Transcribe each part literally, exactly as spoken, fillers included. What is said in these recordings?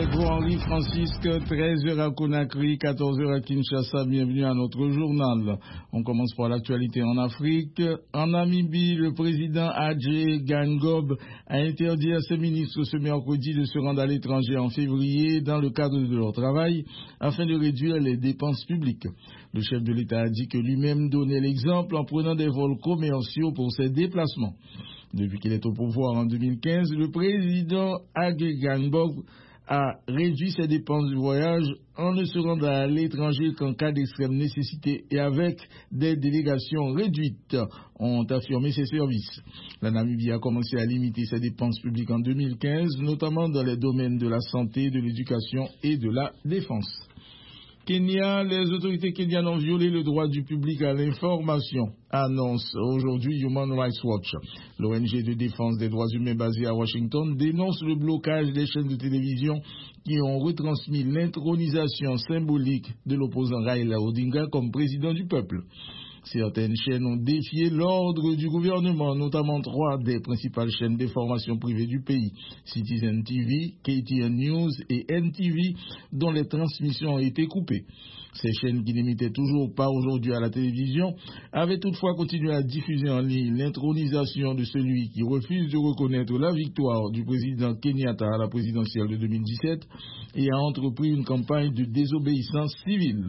avec vous Henri Francisque, treize heures à Conakry, quatorze heures à Kinshasa. Bienvenue à notre journal. On commence par l'actualité en Afrique. En Namibie, le président Adjé Gangob a interdit à ses ministres ce mercredi de se rendre à l'étranger en février dans le cadre de leur travail afin de réduire les dépenses publiques. Le chef de l'État a dit que lui-même donnait l'exemple en prenant des vols commerciaux pour ses déplacements. Depuis qu'il est au pouvoir en deux mille quinze, le président Adjé Gangob a réduit ses dépenses de voyage en ne se rendant à l'étranger qu'en cas d'extrême nécessité et avec des délégations réduites, ont affirmé ses services. La Namibie a commencé à limiter ses dépenses publiques en deux mille quinze, notamment dans les domaines de la santé, de l'éducation et de la défense. Kenya, les autorités kenyanes ont violé le droit du public à l'information, annonce aujourd'hui Human Rights Watch. L'O N G de défense des droits humains basée à Washington dénonce le blocage des chaînes de télévision qui ont retransmis l'intronisation symbolique de l'opposant Raila Odinga comme président du peuple. Certaines chaînes ont défié l'ordre du gouvernement, notamment trois des principales chaînes d'information privées du pays, Citizen T V, K T N News et N T V, dont les transmissions ont été coupées. Ces chaînes qui n'émitaient toujours pas aujourd'hui à la télévision avaient toutefois continué à diffuser en ligne l'intronisation de celui qui refuse de reconnaître la victoire du président Kenyatta à la présidentielle de deux mille dix-sept et a entrepris une campagne de désobéissance civile.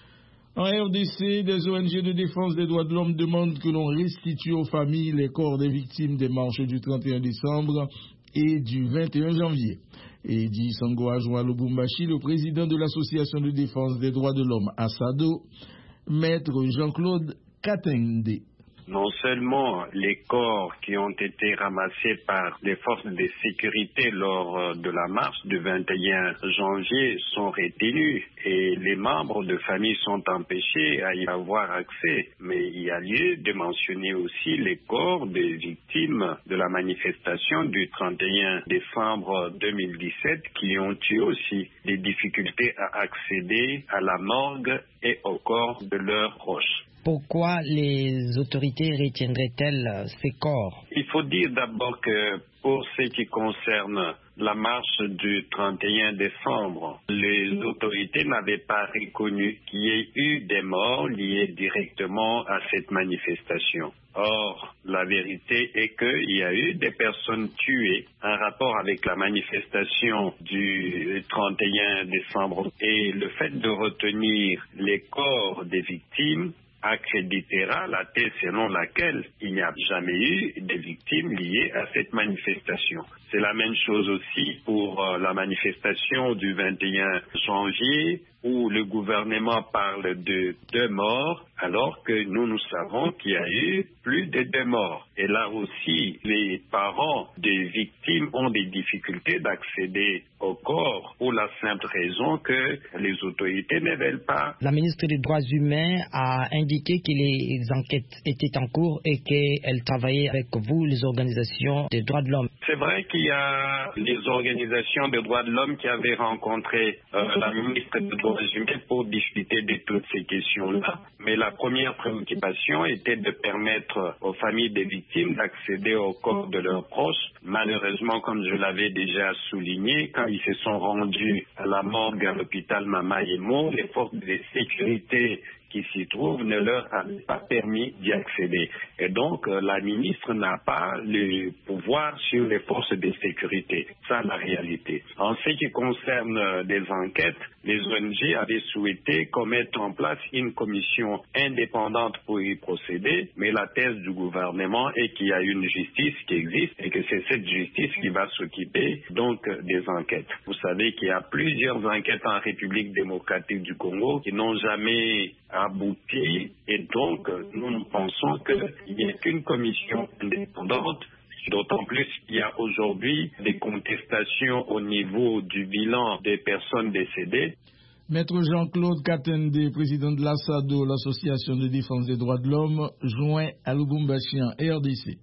En R D C, des O N G de défense des droits de l'homme demandent que l'on restitue aux familles les corps des victimes des marches du trente et un décembre et du vingt et un janvier. Et dit Sangoa Joao Lubumbashi, le président de l'association de défense des droits de l'homme à Sado, maître Jean-Claude Katende. Non seulement les corps qui ont été ramassés par les forces de sécurité lors de la marche du vingt et un janvier sont retenus et les membres de famille sont empêchés à y avoir accès, mais il y a lieu de mentionner aussi les corps des victimes de la manifestation du trente et un décembre deux mille dix-sept qui ont eu aussi des difficultés à accéder à la morgue et au corps de leurs proches. Pourquoi les autorités retiendraient-elles ces corps? Il faut dire d'abord que pour ce qui concerne la marche du trente et un décembre, les autorités n'avaient pas reconnu qu'il y ait eu des morts liés directement à cette manifestation. Or, la vérité est qu'il y a eu des personnes tuées en rapport avec la manifestation du trente et un décembre et le fait de retenir les corps des victimes accréditera la thèse selon laquelle il n'y a jamais eu de victimes liées à cette manifestation. C'est la même chose aussi pour euh, la manifestation du vingt et un janvier où le gouvernement parle de deux morts alors que nous, nous savons qu'il y a eu plus de deux morts. Et là aussi, les parents des victimes ont des difficultés d'accéder au corps pour la simple raison que les autorités ne veulent pas. La ministre des Droits humains a indiqué que les enquêtes étaient en cours et qu'elle travaillait avec vous, les organisations des droits de l'homme. C'est vrai qu'il y a les organisations des droits de l'homme qui avaient rencontré euh, la ministre des Droits humains pour discuter de toutes ces questions-là. Mais la première préoccupation était de permettre aux familles des victimes d'accéder au corps de leurs proches. Malheureusement, comme je l'avais déjà souligné, quand ils se sont rendus à la morgue à l'hôpital Mama Yemo, les forces de sécurité qui s'y trouvent ne leur avaient pas permis d'y accéder. Et donc, euh, la ministre n'a pas le pouvoir sur les forces de sécurité. Ça, la réalité. En ce qui concerne euh, des enquêtes, les O N G avaient souhaité qu'on mette en place une commission indépendante pour y procéder, mais la thèse du gouvernement est qu'il y a une justice qui existe et que c'est cette justice qui va s'occuper donc des enquêtes. Vous savez qu'il y a plusieurs enquêtes en République démocratique du Congo qui n'ont jamais abouti et donc nous nous pensons qu'il n'y a qu'une commission indépendante, d'autant plus qu'il y a aujourd'hui des contestations au niveau du bilan des personnes décédées. Maître Jean-Claude Katende, président de l'ASADO, l'association de défense des droits de l'homme, joint à Lubumbashi en R D C.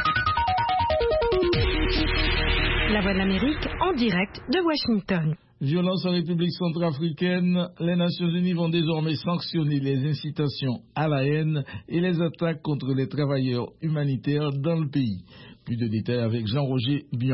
La Voix de l'Amérique en direct de Washington. Violence en République centrafricaine, les Nations Unies vont désormais sanctionner les incitations à la haine et les attaques contre les travailleurs humanitaires dans le pays. Plus de détails avec Jean-Roger Bion.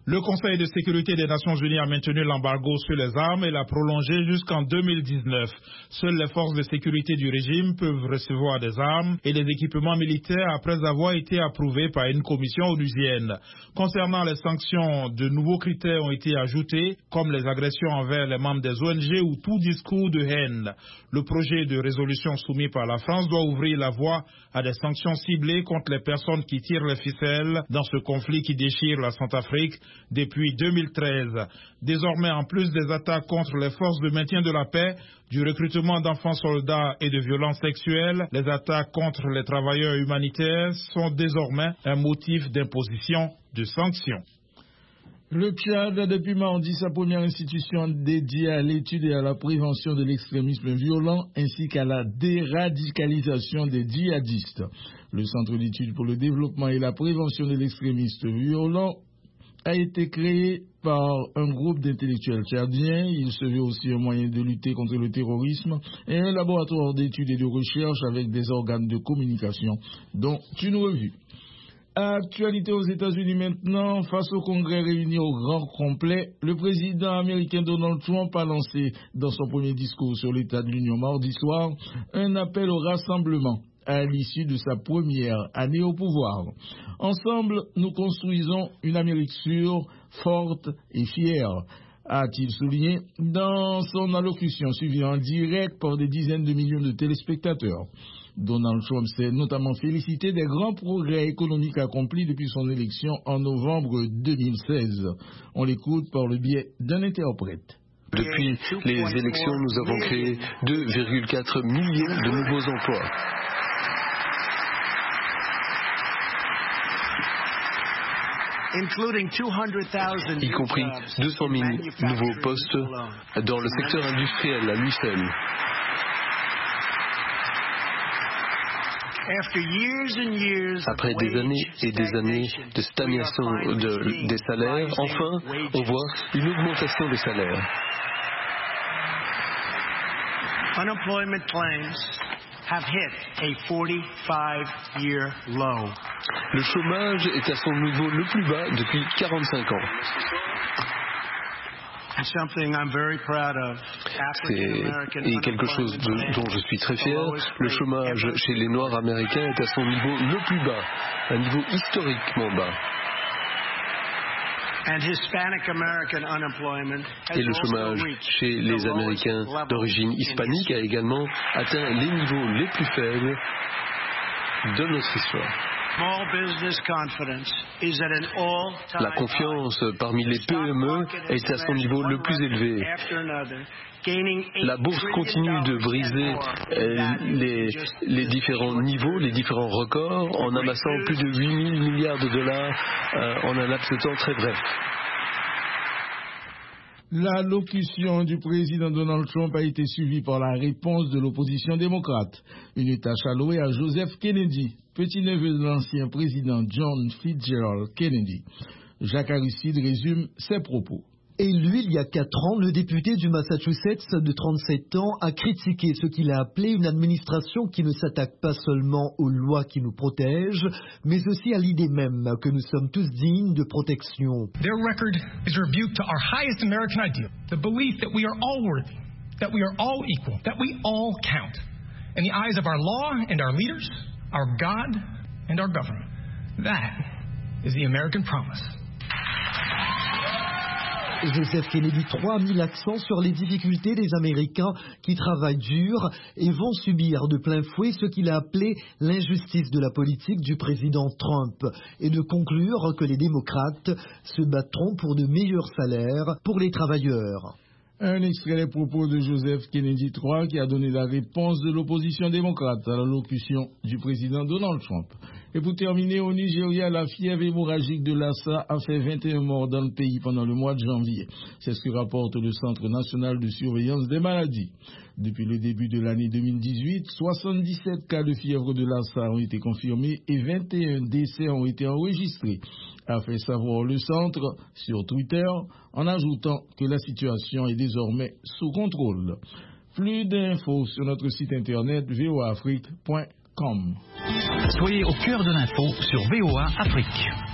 Le Conseil de sécurité des Nations Unies a maintenu l'embargo sur les armes et l'a prolongé jusqu'en deux mille dix-neuf. Seules les forces de sécurité du régime peuvent recevoir des armes et des équipements militaires après avoir été approuvés par une commission onusienne. Concernant les sanctions, de nouveaux critères ont été ajoutés, comme les agressions envers les membres des O N G ou tout discours de haine. Le projet de résolution soumis par la France doit ouvrir la voie à des sanctions ciblées contre les personnes qui tirent les ficelles dans ce conflit qui déchire la Centrafrique depuis deux mille treize. Désormais, en plus des attaques contre les forces de maintien de la paix, du recrutement d'enfants soldats et de violences sexuelles, les attaques contre les travailleurs humanitaires sont désormais un motif d'imposition de sanctions. Le Tchad a depuis mardi sa première institution dédiée à l'étude et à la prévention de l'extrémisme violent ainsi qu'à la déradicalisation des djihadistes. Le Centre d'études pour le développement et la prévention de l'extrémisme violent a été créé par un groupe d'intellectuels tchadiens. Il se veut aussi un moyen de lutter contre le terrorisme et un laboratoire d'études et de recherche avec des organes de communication, dont une revue. Actualité aux États-Unis maintenant, face au Congrès réuni au grand complet, le président américain Donald Trump a lancé dans son premier discours sur l'état de l'Union mardi soir un appel au rassemblement à l'issue de sa première année au pouvoir. Ensemble, nous construisons une Amérique sûre, forte et fière, a-t-il souligné dans son allocution suivie en direct par des dizaines de millions de téléspectateurs. Donald Trump s'est notamment félicité des grands progrès économiques accomplis depuis son élection en novembre deux mille seize. On l'écoute par le biais d'un interprète. Depuis les élections, nous avons créé deux virgule quatre millions de nouveaux emplois. Y compris deux cent mille nouveaux postes dans le secteur industriel à lui seul. Après des années et des années de stagnation de, des salaires, enfin, on voit une augmentation des salaires. Unemployment claims have hit a forty-five year low. Le chômage est à son niveau le plus bas depuis quarante-cinq ans. C'est et quelque chose de, dont je suis très fier. Le chômage chez les Noirs américains est à son niveau le plus bas, un niveau historiquement bas. Et le chômage chez les Américains d'origine hispanique a également atteint les niveaux les plus faibles de notre histoire. La confiance parmi les P M E est à son niveau le plus élevé. La bourse continue de briser les, les différents niveaux, les différents records, en amassant plus de huit mille milliards de dollars euh, en un laps de temps très bref. L'allocution du président Donald Trump a été suivie par la réponse de l'opposition démocrate. Une tâche allouée à Joseph Kennedy, petit-neveu de l'ancien président John Fitzgerald Kennedy. Jacques Aristide résume ses propos. Élu il y a quatre ans, le député du Massachusetts de trente-sept ans a critiqué ce qu'il a appelé une administration qui ne s'attaque pas seulement aux lois qui nous protègent, mais aussi à l'idée même que nous sommes tous dignes de protection. Their record is a rebuke to our highest American ideal, the belief that we are all worthy, that we are all equal, that we all count, in the eyes of our law and our leaders, our God and our government. That is the American promise. Joseph Kennedy trois a mis l'accent sur les difficultés des Américains qui travaillent dur et vont subir de plein fouet ce qu'il a appelé l'injustice de la politique du président Trump et de conclure que les démocrates se battront pour de meilleurs salaires pour les travailleurs. Un extrait des propos de Joseph Kennedy trois qui a donné la réponse de l'opposition démocrate à l'allocution du président Donald Trump. Et pour terminer, au Nigeria, la fièvre hémorragique de Lassa a fait vingt et un morts dans le pays pendant le mois de janvier. C'est ce que rapporte le Centre national de surveillance des maladies. Depuis le début de l'année deux mille dix-huit, soixante-dix-sept cas de fièvre de Lassa ont été confirmés et vingt et un décès ont été enregistrés, a fait savoir le centre sur Twitter, en ajoutant que la situation est désormais sous contrôle. Plus d'infos sur notre site internet v o a afrique point com. Soyez au cœur de l'info sur V O A Afrique.